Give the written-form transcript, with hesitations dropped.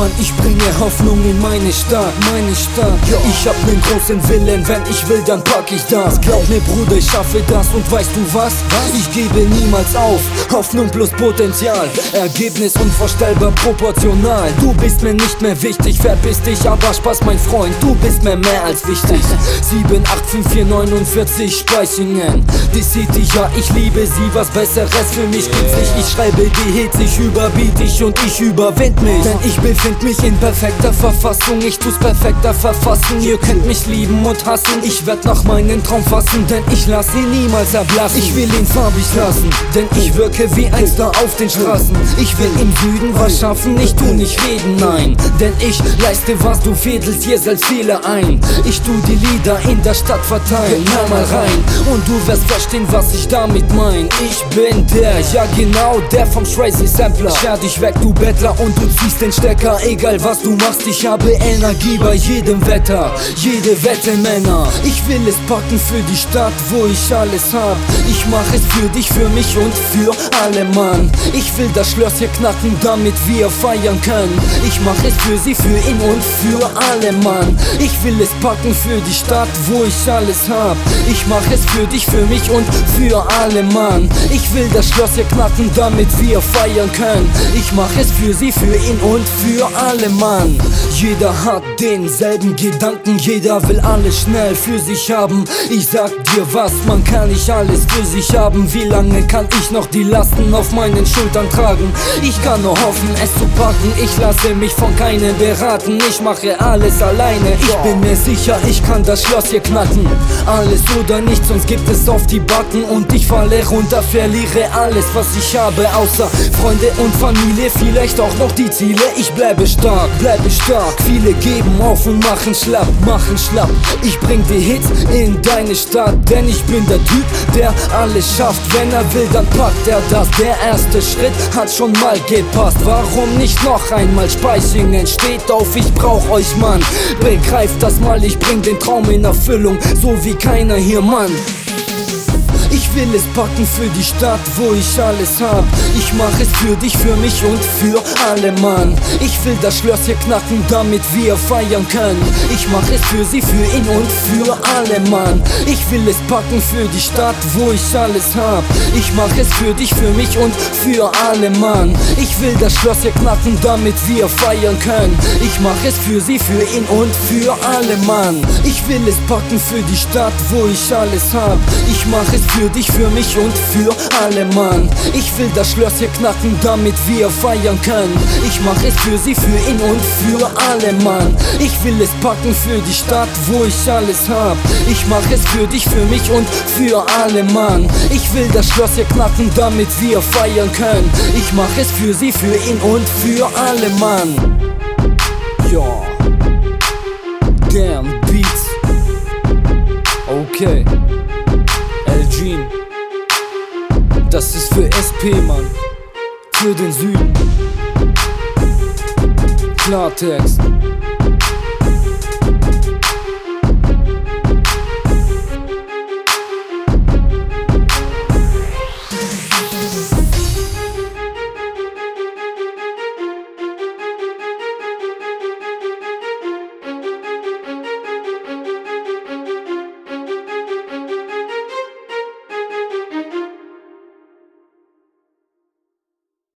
Mann, ich bringe Hoffnung in meine Stadt, meine Stadt. Ich hab nen großen Willen, wenn ich will, dann pack ich das. Glaub mir Bruder, ich schaffe das und weißt du was? Ich gebe niemals auf, Hoffnung plus Potenzial, Ergebnis unvorstellbar proportional. Du bist mir nicht mehr wichtig, verpiss dich, aber Spaß mein Freund, du bist mir mehr als wichtig. 78549 Speichingen, die City, ja ich liebe sie, was Besseres für mich gibt's nicht. Ich schreibe die Hits, ich überbiet dich und ich überwind mich. Denn ich befind mich in perfekter Verfassung, ich tu's perfekter verfassen. Ihr könnt mich lieben und hassen, ich werd nach meinen Traum fassen, denn ich lass ihn niemals erblassen. Ich will ihn farbig lassen, denn ich wirke wie ein Star auf den Straßen. Ich will im Süden was schaffen, ich tu nicht reden, nein, denn ich leiste, was du fädelst, hier selbst viele ein. Ich tu die Lieder in der Stadt verteilen, hör mal rein und du wirst verstehen, was ich damit mein. Ich bin der, ja genau, der vom Crazy Sampler. Scher dich weg, du Bettler, und du ziehst den Stecker, egal was du machst, ich habe Energie bei jedem Wetter, jede Wette, Männer. Ich will es packen für die Stadt, wo ich alles hab. Ich mach es für dich, für mich und für alle, Mann. Ich will das Schloss hier knacken, damit wir feiern können. Ich mach es für sie, für ihn und für alle, Mann. Ich will es packen für die Stadt, wo ich alles hab. Ich mach es für dich, für mich und für alle, Mann. Ich will das Schloss hier knacken, damit wir feiern können. Ich mach es für sie, für ihn und für alle, Mann. Jeder hat denselben Gedanken, jeder will alles schnell für sich haben. Ich sag dir was, man kann nicht alles für sich haben. Wie lange kann ich noch die Lasten auf meinen Schultern tragen? Ich kann nur hoffen, es zu packen. Ich lasse mich von keinem beraten, ich mache alles alleine. Ich bin mir sicher, ich kann das Schloss hier knacken. Alles oder nichts, sonst gibt es auf die Backen. Und ich falle runter, verliere alles, was ich habe, außer Freunde und Familie, vielleicht auch noch die Ziele. Ich bleibe stark, viele geben auf und machen schlapp, Ich bring die Hits in deine Stadt, denn ich bin der Typ, der alles schafft. Wenn er will, dann packt er das. Der erste Schritt hat schon mal gepasst, warum nicht noch einmal? Speichingen steht auf, ich brauch euch, Mann. Begreift das mal, ich bring den Traum in Erfüllung, so wie keiner hier, Mann. Ich will es packen für die Stadt, wo ich alles hab. Ich mach es für dich, für mich und für alle, Mann. Ich will das Schloss hier knacken, damit wir feiern können. Ich mach es für sie, für ihn und für alle, Mann. Ich will es packen für die Stadt, wo ich alles hab. Ich mach es für dich, für mich und für alle, Mann. Ich will das Schloss hier knacken, damit wir feiern können. Ich mach es für sie, für ihn und für alle, Mann. Ich will es packen für die Stadt, wo ich alles hab. Ich mach es für dich, für mich und für alle, Mann. Ich will das Schloss hier knacken, damit wir feiern können. Ich mach es für sie, für ihn und für alle, Mann. Ich will es packen für die Stadt, wo ich alles hab. Ich mach es für dich, für mich und für alle, Mann. Ich will das Schloss hier knacken, damit wir feiern können. Ich mach es für sie, für ihn und für alle, Mann. Ja, damn Beats. Okay, Elgin, das ist für SP, Mann, für den Süden. Klartext.